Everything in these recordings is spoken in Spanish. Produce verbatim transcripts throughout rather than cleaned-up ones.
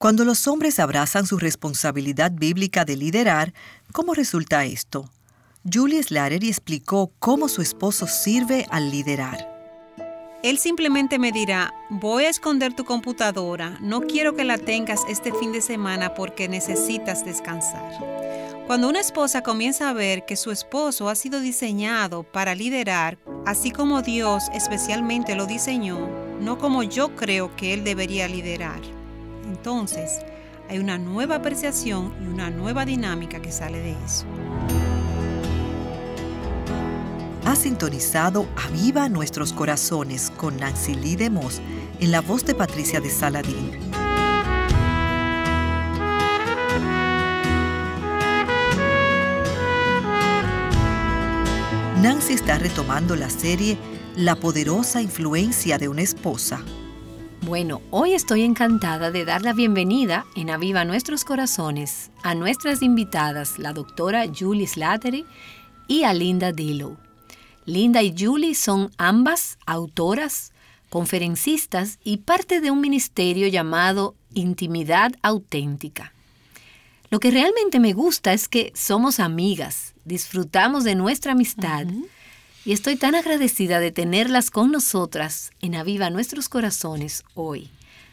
Cuando los hombres abrazan su responsabilidad bíblica de liderar, ¿cómo resulta esto? Julie Slattery explicó cómo su esposo sirve al liderar. Él simplemente me dirá, voy a esconder tu computadora, no quiero que la tengas este fin de semana porque necesitas descansar. Cuando una esposa comienza a ver que su esposo ha sido diseñado para liderar, así como Dios especialmente lo diseñó, no como yo creo que él debería liderar, entonces hay una nueva apreciación y una nueva dinámica que sale de eso. Ha sintonizado Aviva Nuestros Corazones con Nancy Lee DeMoss en la voz de Patricia de Saladín. Nancy está retomando la serie La poderosa influencia de una esposa. Bueno, hoy estoy encantada de dar la bienvenida en Aviva Nuestros Corazones a nuestras invitadas, la doctora Julie Slattery y a Linda Dillow. Linda y Julie son ambas autoras, conferencistas y parte de un ministerio llamado Intimidad Auténtica. Lo que realmente me gusta es que somos amigas, disfrutamos de nuestra amistad uh-huh. y estoy tan agradecida de tenerlas con nosotras en Aviva Nuestros Corazones hoy.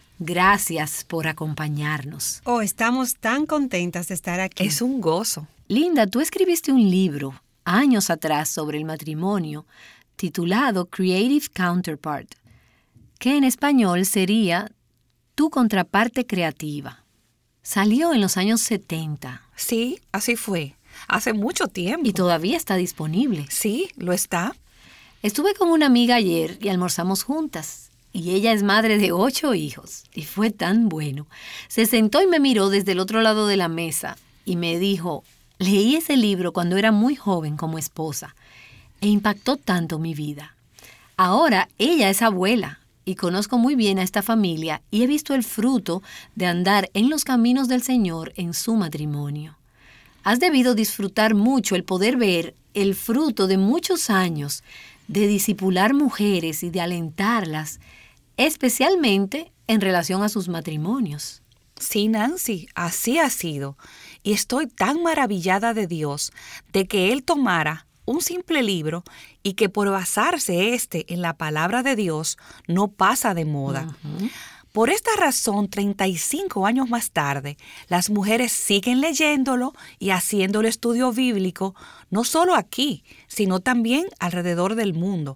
Gracias por acompañarnos. Oh, estamos tan contentas de estar aquí. Es un gozo. Linda, tú escribiste un libro años atrás sobre el matrimonio, titulado Creative Counterpart, que en español sería Tu contraparte creativa. Salió en los años setenta. Sí, así fue. Hace mucho tiempo. Y todavía está disponible. Sí, lo está. Estuve con una amiga ayer y almorzamos juntas. Y ella es madre de ocho hijos. Y fue tan bueno. Se sentó y me miró desde el otro lado de la mesa y me dijo: leí ese libro cuando era muy joven como esposa e impactó tanto mi vida. Ahora ella es abuela y conozco muy bien a esta familia y he visto el fruto de andar en los caminos del Señor en su matrimonio. Has debido disfrutar mucho el poder ver el fruto de muchos años de discipular mujeres y de alentarlas, especialmente en relación a sus matrimonios. Sí, Nancy, así ha sido. Y estoy tan maravillada de Dios de que Él tomara un simple libro y que por basarse este en la palabra de Dios no pasa de moda. Uh-huh. Por esta razón, treinta y cinco años más tarde, las mujeres siguen leyéndolo y haciendo el estudio bíblico, no solo aquí, sino también alrededor del mundo.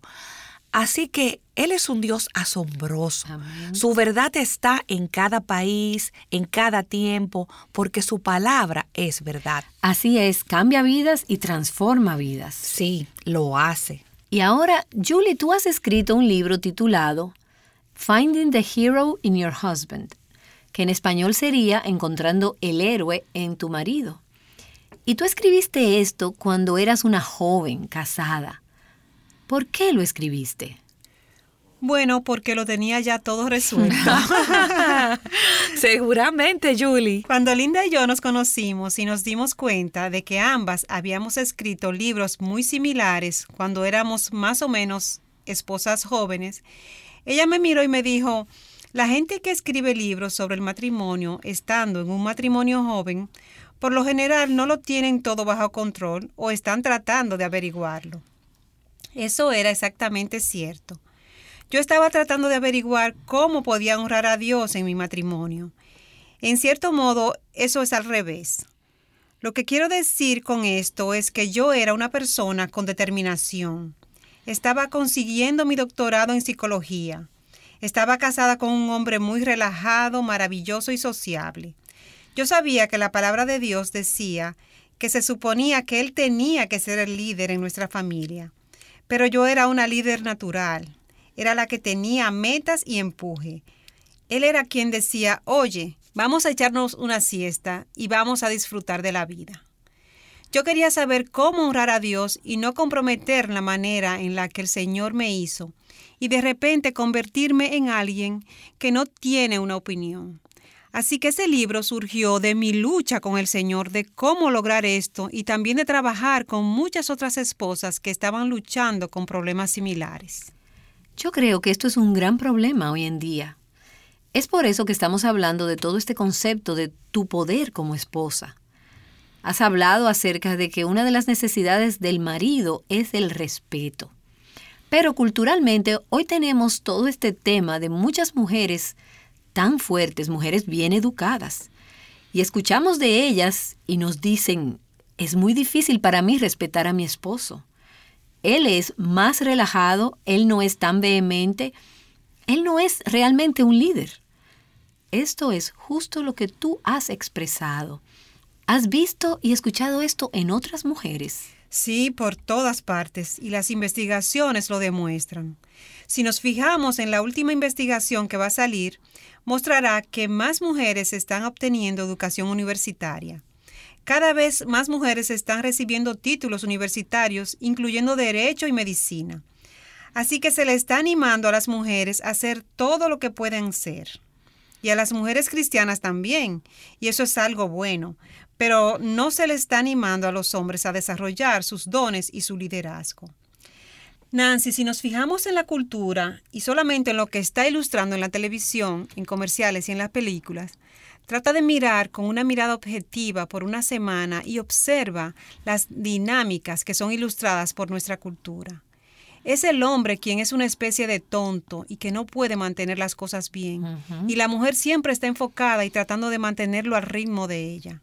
Así que Él es un Dios asombroso. Amén. Su verdad está en cada país, en cada tiempo, porque su palabra es verdad. Así es, cambia vidas y transforma vidas. Sí, lo hace. Y ahora, Julie, tú has escrito un libro titulado Finding the Hero in Your Husband, que en español sería Encontrando el héroe en tu marido. Y tú escribiste esto cuando eras una joven casada. ¿Por qué lo escribiste? Bueno, porque lo tenía ya todo resuelto. Seguramente, Julie. Cuando Linda y yo nos conocimos y nos dimos cuenta de que ambas habíamos escrito libros muy similares cuando éramos más o menos esposas jóvenes, ella me miró y me dijo: la gente que escribe libros sobre el matrimonio, estando en un matrimonio joven, por lo general no lo tienen todo bajo control o están tratando de averiguarlo. Eso era exactamente cierto. Yo estaba tratando de averiguar cómo podía honrar a Dios en mi matrimonio. En cierto modo, eso es al revés. Lo que quiero decir con esto es que yo era una persona con determinación. Estaba consiguiendo mi doctorado en psicología. Estaba casada con un hombre muy relajado, maravilloso y sociable. Yo sabía que la palabra de Dios decía que se suponía que él tenía que ser el líder en nuestra familia. Pero yo era una líder natural. Era la que tenía metas y empuje. Él era quien decía: oye, vamos a echarnos una siesta y vamos a disfrutar de la vida. Yo quería saber cómo honrar a Dios y no comprometer la manera en la que el Señor me hizo y de repente convertirme en alguien que no tiene una opinión. Así que ese libro surgió de mi lucha con el Señor de cómo lograr esto y también de trabajar con muchas otras esposas que estaban luchando con problemas similares. Yo creo que esto es un gran problema hoy en día. Es por eso que estamos hablando de todo este concepto de tu poder como esposa. Has hablado acerca de que una de las necesidades del marido es el respeto. Pero culturalmente hoy tenemos todo este tema de muchas mujeres tan fuertes, mujeres bien educadas. Y escuchamos de ellas y nos dicen, es muy difícil para mí respetar a mi esposo. Él es más relajado, él no es tan vehemente, él no es realmente un líder. Esto es justo lo que tú has expresado. ¿Has visto y escuchado esto en otras mujeres? Sí, por todas partes, y las investigaciones lo demuestran. Si nos fijamos en la última investigación que va a salir, mostrará que más mujeres están obteniendo educación universitaria. Cada vez más mujeres están recibiendo títulos universitarios, incluyendo Derecho y Medicina. Así que se le está animando a las mujeres a hacer todo lo que pueden ser. Y a las mujeres cristianas también, y eso es algo bueno. Pero no se le está animando a los hombres a desarrollar sus dones y su liderazgo. Nancy, si nos fijamos en la cultura y solamente en lo que está ilustrando en la televisión, en comerciales y en las películas, trata de mirar con una mirada objetiva por una semana y observa las dinámicas que son ilustradas por nuestra cultura. Es el hombre quien es una especie de tonto y que no puede mantener las cosas bien. Uh-huh. Y la mujer siempre está enfocada y tratando de mantenerlo al ritmo de ella.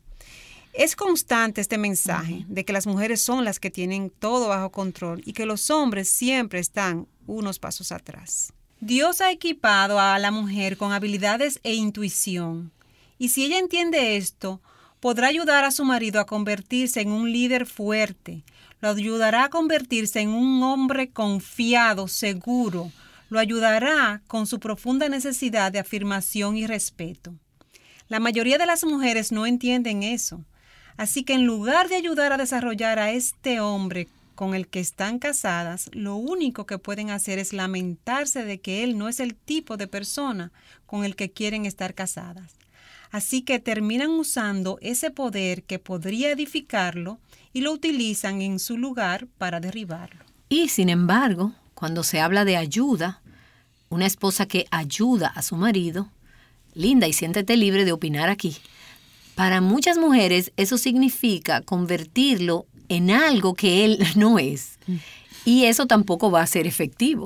Es constante este mensaje de que las mujeres son las que tienen todo bajo control y que los hombres siempre están unos pasos atrás. Dios ha equipado a la mujer con habilidades e intuición. Y si ella entiende esto, podrá ayudar a su marido a convertirse en un líder fuerte. Lo ayudará a convertirse en un hombre confiado, seguro. Lo ayudará con su profunda necesidad de afirmación y respeto. La mayoría de las mujeres no entienden eso. Así que en lugar de ayudar a desarrollar a este hombre con el que están casadas, lo único que pueden hacer es lamentarse de que él no es el tipo de persona con el que quieren estar casadas. Así que terminan usando ese poder que podría edificarlo y lo utilizan en su lugar para derribarlo. Y sin embargo, cuando se habla de ayuda, una esposa que ayuda a su marido, Linda, y siéntete libre de opinar aquí. Para muchas mujeres eso significa convertirlo en algo que él no es. Y eso tampoco va a ser efectivo.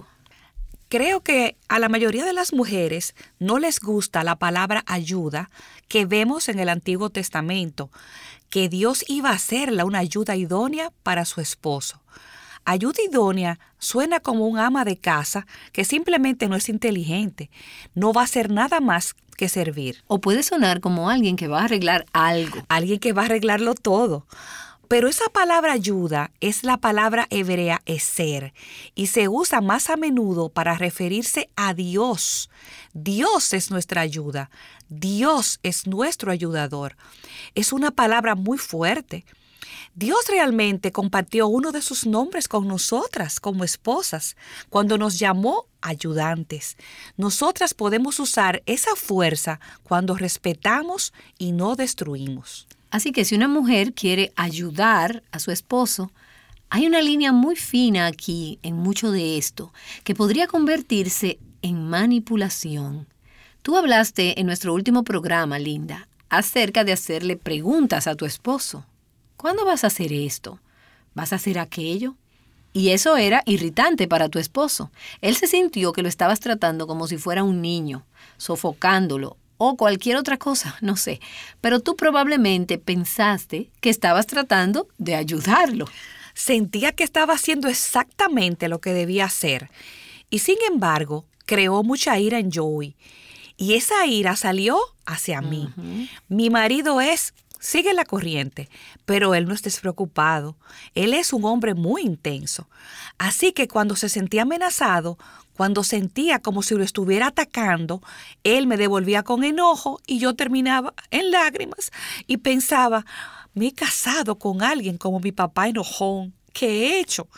Creo que a la mayoría de las mujeres no les gusta la palabra ayuda que vemos en el Antiguo Testamento, que Dios iba a hacerla una ayuda idónea para su esposo. Ayuda idónea suena como un ama de casa que simplemente no es inteligente, no va a hacer nada más que servir. O puede sonar como alguien que va a arreglar algo. Alguien que va a arreglarlo todo. Pero esa palabra ayuda es la palabra hebrea eser y se usa más a menudo para referirse a Dios. Dios es nuestra ayuda. Dios es nuestro ayudador. Es una palabra muy fuerte. Dios realmente compartió uno de sus nombres con nosotras como esposas cuando nos llamó ayudantes. Nosotras podemos usar esa fuerza cuando respetamos y no destruimos. Así que si una mujer quiere ayudar a su esposo, hay una línea muy fina aquí en mucho de esto que podría convertirse en manipulación. Tú hablaste en nuestro último programa, Linda, acerca de hacerle preguntas a tu esposo. ¿Cuándo vas a hacer esto? ¿Vas a hacer aquello? Y eso era irritante para tu esposo. Él se sintió que lo estabas tratando como si fuera un niño, sofocándolo, o cualquier otra cosa, no sé. Pero tú probablemente pensaste que estabas tratando de ayudarlo. Sentía que estaba haciendo exactamente lo que debía hacer. Y sin embargo, creó mucha ira en Joey. Y esa ira salió hacia mí. Uh-huh. Mi marido es... Sigue la corriente, pero él no está despreocupado. Él es un hombre muy intenso. Así que cuando se sentía amenazado, cuando sentía como si lo estuviera atacando, él me devolvía con enojo y yo terminaba en lágrimas y pensaba, me he casado con alguien como mi papá enojón. ¿Qué he hecho?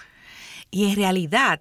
Y en realidad,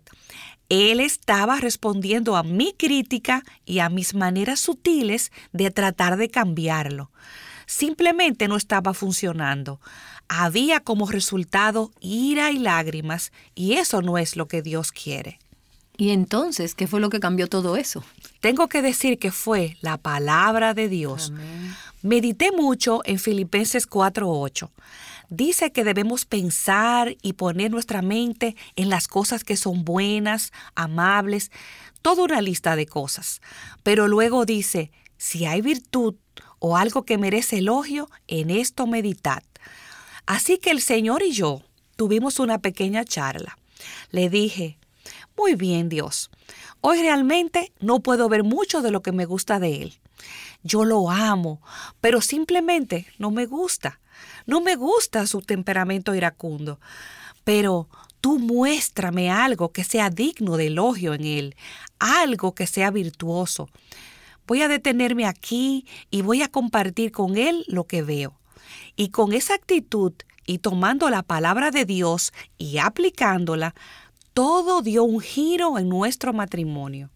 él estaba respondiendo a mi crítica y a mis maneras sutiles de tratar de cambiarlo. Simplemente no estaba funcionando. Había como resultado ira y lágrimas, y eso no es lo que Dios quiere. ¿Y entonces qué fue lo que cambió todo eso? tengo que decir que fue la palabra de Dios. Amén. Medité mucho en Filipenses cuatro ocho. Dice que debemos pensar y poner nuestra mente en las cosas que son buenas, amables, toda una lista de cosas. Pero luego dice, si hay virtud o algo que merece elogio, en esto meditad. Así que el Señor y yo tuvimos una pequeña charla. Le dije, muy bien, Dios, hoy realmente no puedo ver mucho de lo que me gusta de Él. Yo lo amo, pero simplemente no me gusta. No me gusta su temperamento iracundo. Pero tú muéstrame algo que sea digno de elogio en Él, algo que sea virtuoso. Voy a detenerme aquí y voy a compartir con Él lo que veo. Y con esa actitud y tomando la palabra de Dios y aplicándola, todo dio un giro en nuestro matrimonio.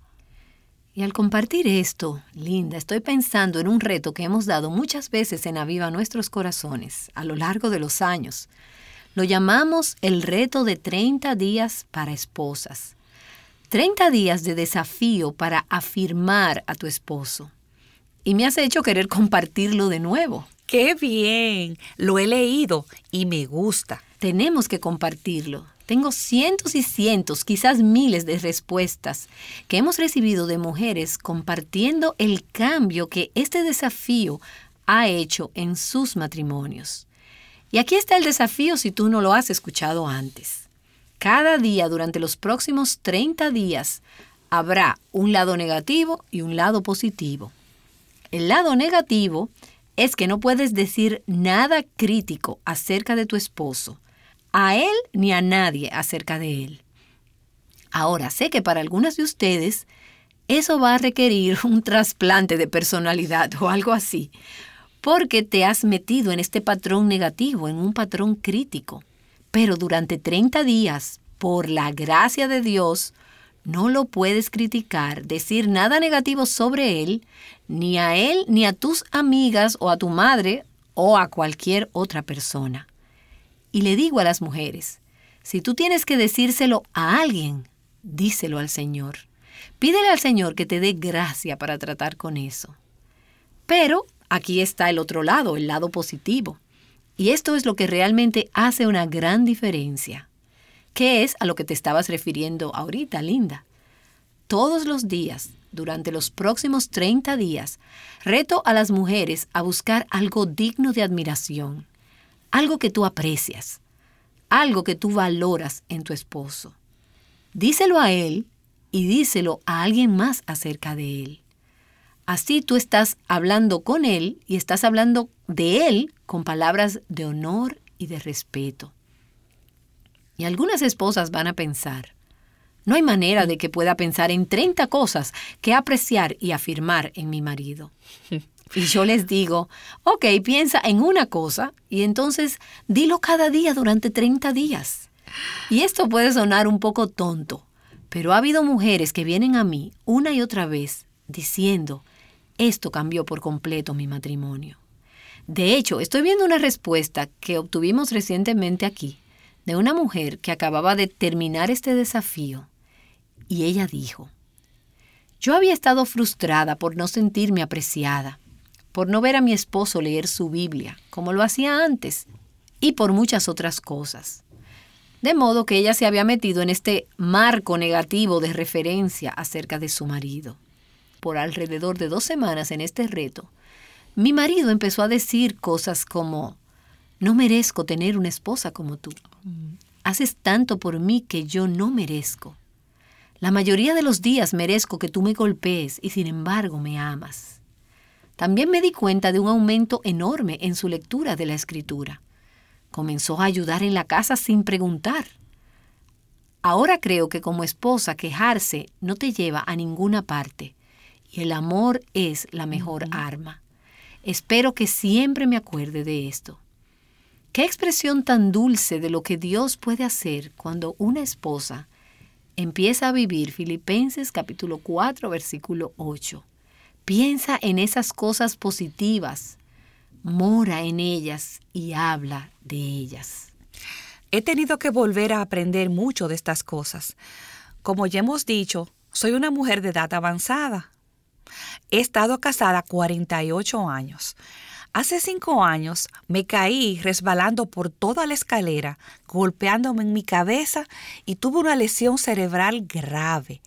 Y al compartir esto, Linda, estoy pensando en un reto que hemos dado muchas veces en Aviva Nuestros Corazones a lo largo de los años. Lo llamamos el reto de treinta días para esposas. treinta días de desafío para afirmar a tu esposo. Y me has hecho querer compartirlo de nuevo. ¡Qué bien! Lo he leído y me gusta. Tenemos que compartirlo. Tengo cientos y cientos, quizás miles de respuestas que hemos recibido de mujeres compartiendo el cambio que este desafío ha hecho en sus matrimonios. Y aquí está el desafío si tú no lo has escuchado antes. Cada día durante los próximos treinta días habrá un lado negativo y un lado positivo. El lado negativo es que no puedes decir nada crítico acerca de tu esposo, a él ni a nadie acerca de él. Ahora, sé que para algunas de ustedes eso va a requerir un trasplante de personalidad o algo así, porque te has metido en este patrón negativo, en un patrón crítico. Pero durante treinta días, por la gracia de Dios, no lo puedes criticar, decir nada negativo sobre él, ni a él, ni a tus amigas o a tu madre o a cualquier otra persona. Y le digo a las mujeres, si tú tienes que decírselo a alguien, díselo al Señor. Pídele al Señor que te dé gracia para tratar con eso. Pero aquí está el otro lado, el lado positivo. Y esto es lo que realmente hace una gran diferencia. ¿Qué es a lo que te estabas refiriendo ahorita, Linda? Todos los días, durante los próximos treinta días, reto a las mujeres a buscar algo digno de admiración, algo que tú aprecias, algo que tú valoras en tu esposo. Díselo a él y díselo a alguien más acerca de él. Así tú estás hablando con él y estás hablando de él con palabras de honor y de respeto. Y algunas esposas van a pensar, no hay manera de que pueda pensar en treinta cosas que apreciar y afirmar en mi marido. Y yo les digo, ok, piensa en una cosa y entonces dilo cada día durante treinta días. Y esto puede sonar un poco tonto, pero ha habido mujeres que vienen a mí una y otra vez diciendo, esto cambió por completo mi matrimonio. De hecho, estoy viendo una respuesta que obtuvimos recientemente aquí de una mujer que acababa de terminar este desafío. Y ella dijo, yo había estado frustrada por no sentirme apreciada, por no ver a mi esposo leer su Biblia, como lo hacía antes, y por muchas otras cosas. De modo que ella se había metido en este marco negativo de referencia acerca de su marido. Por alrededor de dos semanas en este reto, mi marido empezó a decir cosas como, no merezco tener una esposa como tú. Haces tanto por mí que yo no merezco. La mayoría de los días merezco que tú me golpees y sin embargo me amas. También me di cuenta de un aumento enorme en su lectura de la Escritura. Comenzó a ayudar en la casa sin preguntar. Ahora creo que como esposa quejarse no te lleva a ninguna parte y el amor es la mejor uh-huh. arma. Espero que siempre me acuerde de esto. Qué expresión tan dulce de lo que Dios puede hacer cuando una esposa empieza a vivir Filipenses capítulo cuatro, versículo ocho. Piensa en esas cosas positivas, mora en ellas y habla de ellas. He tenido que volver a aprender mucho de estas cosas. Como ya hemos dicho, soy una mujer de edad avanzada, He estado casada cuarenta y ocho años. Hace cinco años me caí resbalando por toda la escalera, golpeándome en mi cabeza y tuve una lesión cerebral grave.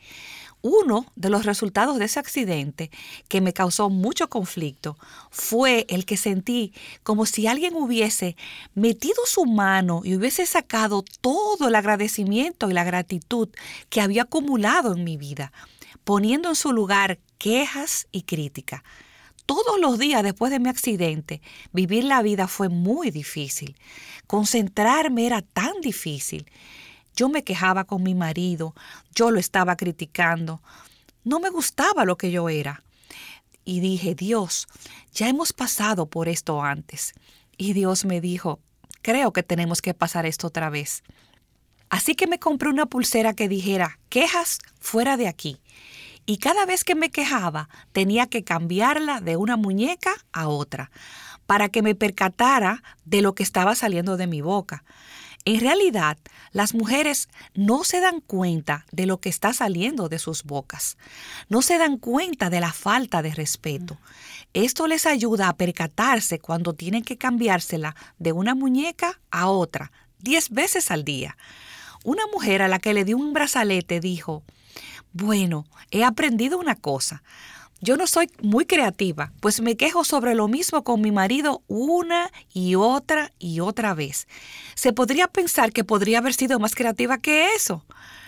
Uno de los resultados de ese accidente que me causó mucho conflicto fue el que sentí como si alguien hubiese metido su mano y hubiese sacado todo el agradecimiento y la gratitud que había acumulado en mi vida, poniendo en su lugar quejas y críticas. Todos los días después de mi accidente, vivir la vida fue muy difícil. Concentrarme era tan difícil. Yo me quejaba con mi marido, yo lo estaba criticando. No me gustaba lo que yo era. Y dije, Dios, ya hemos pasado por esto antes. Y Dios me dijo, creo que tenemos que pasar esto otra vez. Así que me compré una pulsera que dijera, quejas fuera de aquí. Y cada vez que me quejaba, tenía que cambiarla de una muñeca a otra, para que me percatara de lo que estaba saliendo de mi boca. En realidad, las mujeres no se dan cuenta de lo que está saliendo de sus bocas. No se dan cuenta de la falta de respeto. Esto les ayuda a percatarse cuando tienen que cambiársela de una muñeca a otra, diez veces al día. Una mujer a la que le di un brazalete dijo, bueno, he aprendido una cosa. Yo no soy muy creativa, pues me quejo sobre lo mismo con mi marido una y otra y otra vez. Se podría pensar que podría haber sido más creativa que eso.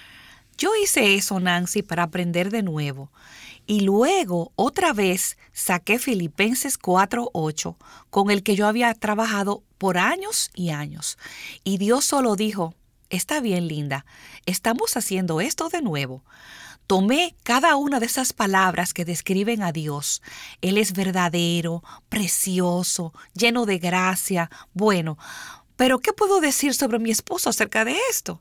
Yo hice eso, Nancy, para aprender de nuevo. Y luego, otra vez, saqué Filipenses cuatro ocho, con el que yo había trabajado por años y años. Y Dios solo dijo, está bien, linda, estamos haciendo esto de nuevo. Tomé cada una de esas palabras que describen a Dios. Él es verdadero, precioso, lleno de gracia. Bueno, pero ¿qué puedo decir sobre mi esposo acerca de esto?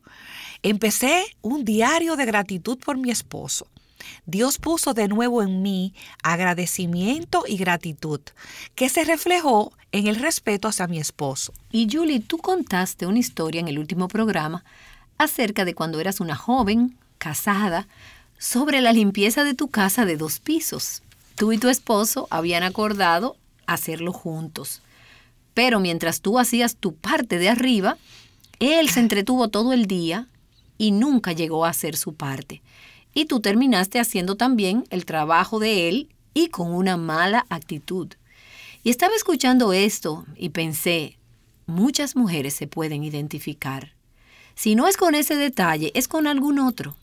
Empecé un diario de gratitud por mi esposo. Dios puso de nuevo en mí agradecimiento y gratitud, que se reflejó en el respeto hacia mi esposo. Y Julie, tú contaste una historia en el último programa acerca de cuando eras una joven, casada, sobre la limpieza de tu casa de dos pisos. Tú y tu esposo habían acordado hacerlo juntos. Pero mientras tú hacías tu parte de arriba, él se entretuvo todo el día y nunca llegó a hacer su parte. Y tú terminaste haciendo también el trabajo de él y con una mala actitud. Y estaba escuchando esto y pensé, muchas mujeres se pueden identificar. Si no es con ese detalle, es con algún otro.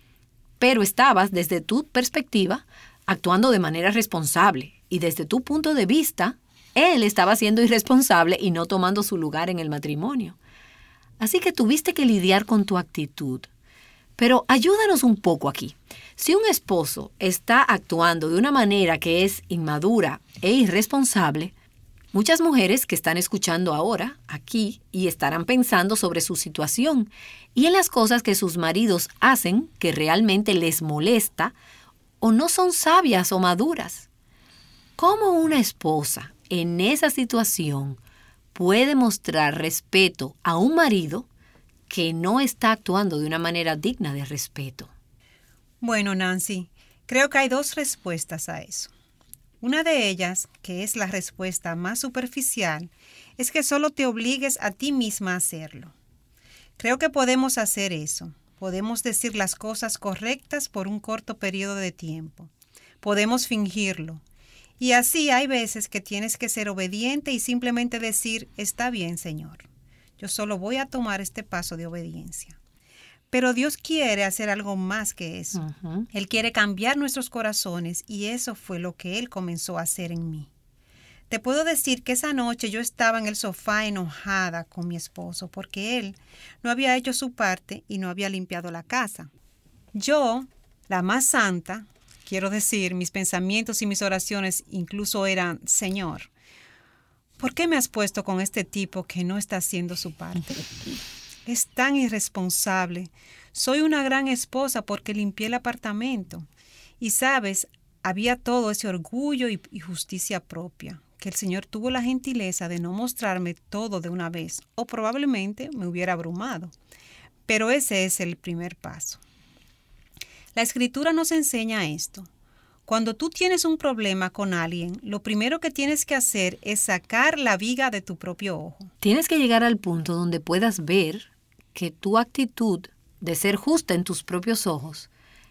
Pero estabas, desde tu perspectiva, actuando de manera responsable. Y desde tu punto de vista, él estaba siendo irresponsable y no tomando su lugar en el matrimonio. Así que tuviste que lidiar con tu actitud. Pero ayúdanos un poco aquí. Si un esposo está actuando de una manera que es inmadura e irresponsable, muchas mujeres que están escuchando ahora, aquí, y estarán pensando sobre su situación y en las cosas que sus maridos hacen que realmente les molesta o no son sabias o maduras. ¿Cómo una esposa en esa situación puede mostrar respeto a un marido que no está actuando de una manera digna de respeto? Bueno, Nancy, creo que hay dos respuestas a eso. Una de ellas, que es la respuesta más superficial, es que solo te obligues a ti misma a hacerlo. Creo que podemos hacer eso. Podemos decir las cosas correctas por un corto periodo de tiempo. Podemos fingirlo. Y así hay veces que tienes que ser obediente y simplemente decir, está bien, Señor. Yo solo voy a tomar este paso de obediencia. Pero Dios quiere hacer algo más que eso. Uh-huh. Él quiere cambiar nuestros corazones y eso fue lo que Él comenzó a hacer en mí. Te puedo decir que esa noche yo estaba en el sofá enojada con mi esposo porque él no había hecho su parte y no había limpiado la casa. Yo, la más santa, quiero decir, mis pensamientos y mis oraciones incluso eran, Señor, ¿por qué me has puesto con este tipo que no está haciendo su parte? Es tan irresponsable. Soy una gran esposa porque limpié el apartamento. Y sabes, había todo ese orgullo y, y justicia propia, que el Señor tuvo la gentileza de no mostrarme todo de una vez, o probablemente me hubiera abrumado. Pero ese es el primer paso. La Escritura nos enseña esto. Cuando tú tienes un problema con alguien, lo primero que tienes que hacer es sacar la viga de tu propio ojo. Tienes que llegar al punto donde puedas ver que tu actitud de ser justa en tus propios ojos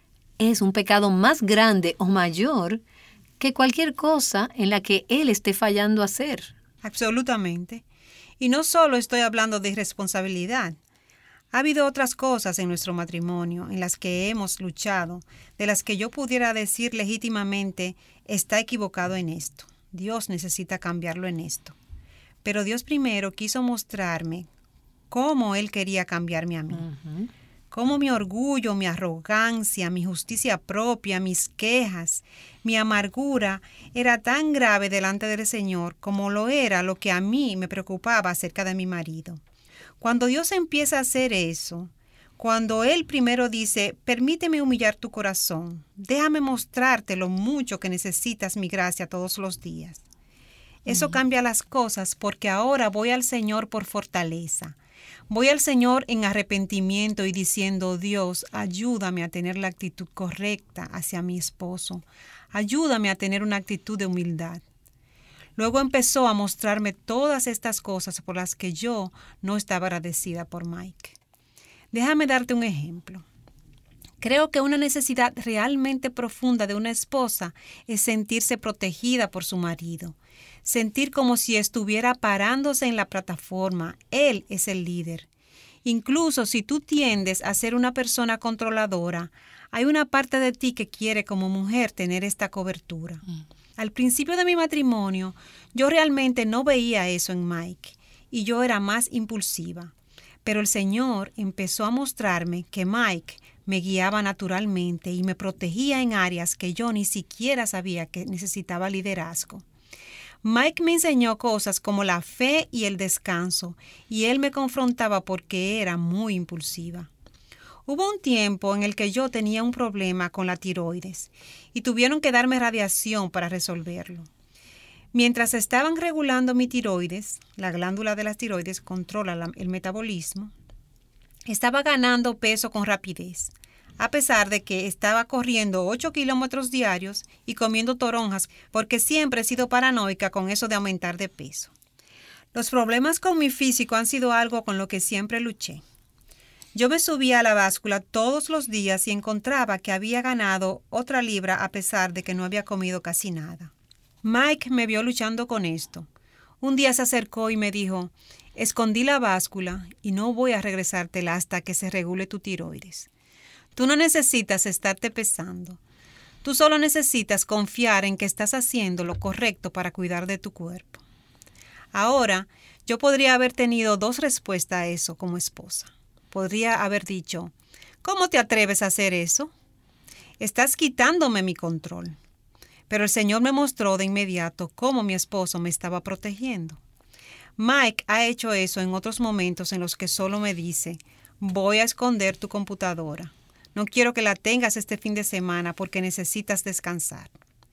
es un pecado más grande o mayor que cualquier cosa en la que él esté fallando a hacer. Absolutamente. Y no solo estoy hablando de irresponsabilidad. Ha habido otras cosas en nuestro matrimonio en las que hemos luchado, de las que yo pudiera decir legítimamente, está equivocado en esto. Dios necesita cambiarlo en esto. Pero Dios primero quiso mostrarme cómo Él quería cambiarme a mí. Uh-huh. Cómo mi orgullo, mi arrogancia, mi justicia propia, mis quejas, mi amargura era tan grave delante del Señor como lo era lo que a mí me preocupaba acerca de mi marido. Cuando Dios empieza a hacer eso, cuando Él primero dice, permíteme humillar tu corazón, déjame mostrarte lo mucho que necesitas mi gracia todos los días. Eso uh-huh. cambia las cosas porque ahora voy al Señor por fortaleza. Voy al Señor en arrepentimiento y diciendo, Dios, ayúdame a tener la actitud correcta hacia mi esposo. Ayúdame a tener una actitud de humildad. Luego empezó a mostrarme todas estas cosas por las que yo no estaba agradecida por Mike. Déjame darte un ejemplo. Creo que una necesidad realmente profunda de una esposa es sentirse protegida por su marido. Sentir como si estuviera parándose en la plataforma. Él es el líder. Incluso si tú tiendes a ser una persona controladora, hay una parte de ti que quiere como mujer tener esta cobertura. Mm. Al principio de mi matrimonio, yo realmente no veía eso en Mike y yo era más impulsiva. Pero el Señor empezó a mostrarme que Mike me guiaba naturalmente y me protegía en áreas que yo ni siquiera sabía que necesitaba liderazgo. Mike me enseñó cosas como la fe y el descanso, y él me confrontaba porque era muy impulsiva. Hubo un tiempo en el que yo tenía un problema con la tiroides y tuvieron que darme radiación para resolverlo. Mientras estaban regulando mi tiroides, la glándula de las tiroides controla la, el metabolismo, estaba ganando peso con rapidez, a pesar de que estaba corriendo ocho kilómetros diarios y comiendo toronjas, porque siempre he sido paranoica con eso de aumentar de peso. Los problemas con mi físico han sido algo con lo que siempre luché. Yo me subía a la báscula todos los días y encontraba que había ganado otra libra a pesar de que no había comido casi nada. Mike me vio luchando con esto. Un día se acercó y me dijo, escondí la báscula y no voy a regresártela hasta que se regule tu tiroides. Tú no necesitas estarte pesando. Tú solo necesitas confiar en que estás haciendo lo correcto para cuidar de tu cuerpo. Ahora, yo podría haber tenido dos respuestas a eso como esposa. Podría haber dicho, ¿cómo te atreves a hacer eso? Estás quitándome mi control. Pero el Señor me mostró de inmediato cómo mi esposo me estaba protegiendo. Mike ha hecho eso en otros momentos en los que solo me dice, voy a esconder tu computadora. No quiero que la tengas este fin de semana porque necesitas descansar.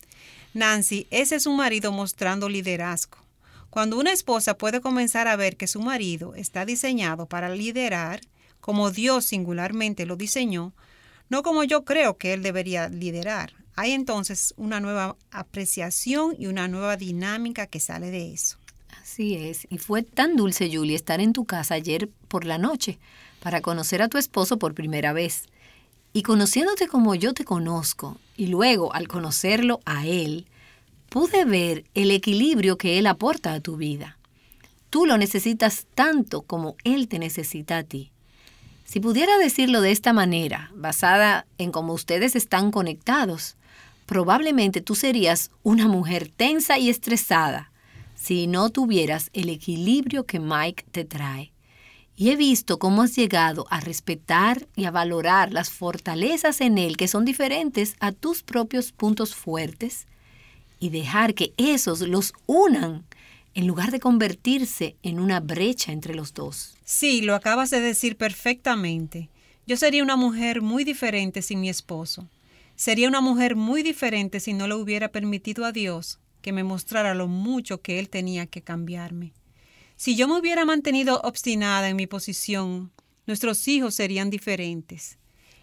Nancy, ese es un marido mostrando liderazgo. Cuando una esposa puede comenzar a ver que su marido está diseñado para liderar, como Dios singularmente lo diseñó, no como yo creo que él debería liderar, hay entonces una nueva apreciación y una nueva dinámica que sale de eso. Así es. Y fue tan dulce, Julie, estar en tu casa ayer por la noche para conocer a tu esposo por primera vez. Y conociéndote como yo te conozco, y luego al conocerlo a él, pude ver el equilibrio que él aporta a tu vida. Tú lo necesitas tanto como él te necesita a ti. Si pudiera decirlo de esta manera, basada en cómo ustedes están conectados, probablemente tú serías una mujer tensa y estresada si no tuvieras el equilibrio que Mike te trae. Y he visto cómo has llegado a respetar y a valorar las fortalezas en él que son diferentes a tus propios puntos fuertes y dejar que esos los unan en lugar de convertirse en una brecha entre los dos. Sí, lo acabas de decir perfectamente. Yo sería una mujer muy diferente sin mi esposo. Sería una mujer muy diferente si no le hubiera permitido a Dios que me mostrara lo mucho que Él tenía que cambiarme. Si yo me hubiera mantenido obstinada en mi posición, nuestros hijos serían diferentes.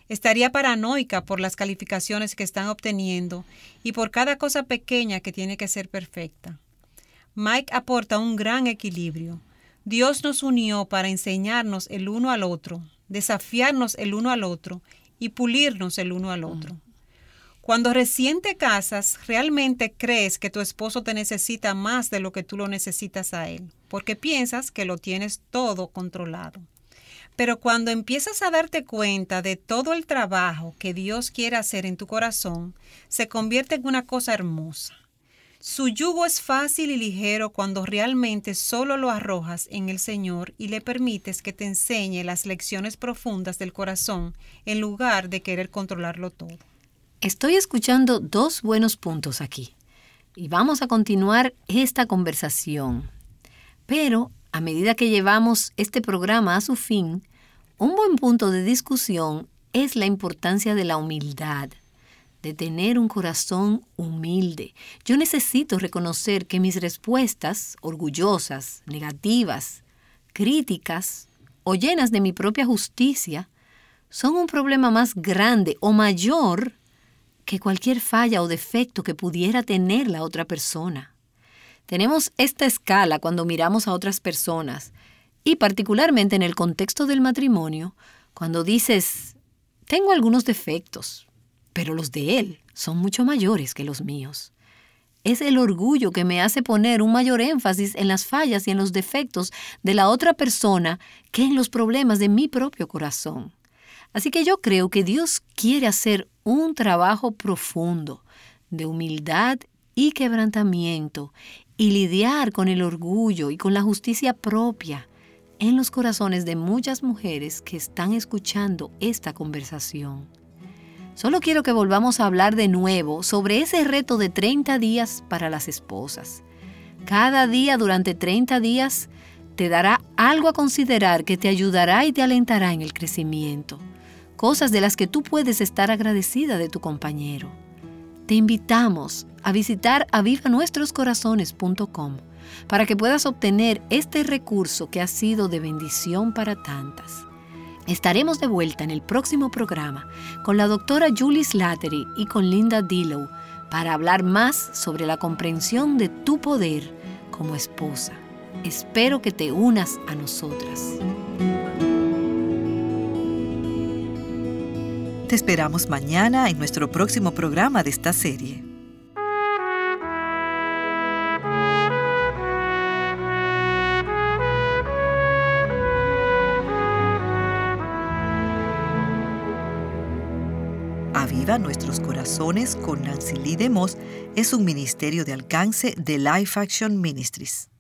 Estaría paranoica por las calificaciones que están obteniendo y por cada cosa pequeña que tiene que ser perfecta. Mike aporta un gran equilibrio. Dios nos unió para enseñarnos el uno al otro, desafiarnos el uno al otro y pulirnos el uno al otro. Cuando recién te casas, realmente crees que tu esposo te necesita más de lo que tú lo necesitas a él, porque piensas que lo tienes todo controlado. Pero cuando empiezas a darte cuenta de todo el trabajo que Dios quiere hacer en tu corazón, se convierte en una cosa hermosa. Su yugo es fácil y ligero cuando realmente solo lo arrojas en el Señor y le permites que te enseñe las lecciones profundas del corazón en lugar de querer controlarlo todo. Estoy escuchando dos buenos puntos aquí y vamos a continuar esta conversación. Pero a medida que llevamos este programa a su fin, un buen punto de discusión es la importancia de la humildad, de tener un corazón humilde. Yo necesito reconocer que mis respuestas, orgullosas, negativas, críticas o llenas de mi propia justicia, son un problema más grande o mayor que cualquier falla o defecto que pudiera tener la otra persona. Tenemos esta escala cuando miramos a otras personas y particularmente en el contexto del matrimonio, cuando dices, tengo algunos defectos, pero los de él son mucho mayores que los míos. Es el orgullo que me hace poner un mayor énfasis en las fallas y en los defectos de la otra persona que en los problemas de mi propio corazón. Así que yo creo que Dios quiere hacer un trabajo profundo de humildad y quebrantamiento y lidiar con el orgullo y con la justicia propia en los corazones de muchas mujeres que están escuchando esta conversación. Solo quiero que volvamos a hablar de nuevo sobre ese reto de treinta días para las esposas. Cada día durante treinta días te dará algo a considerar que te ayudará y te alentará en el crecimiento. Cosas de las que tú puedes estar agradecida de tu compañero. Te invitamos a visitar aviva nuestros corazones punto com para que puedas obtener este recurso que ha sido de bendición para tantas. Estaremos de vuelta en el próximo programa con la doctora Julie Slattery y con Linda Dillow para hablar más sobre la comprensión de tu poder como esposa. Espero que te unas a nosotras. Te esperamos mañana en nuestro próximo programa de esta serie. Aviva Nuestros Corazones con Nancy Lee DeMoss es un ministerio de alcance de Life Action Ministries.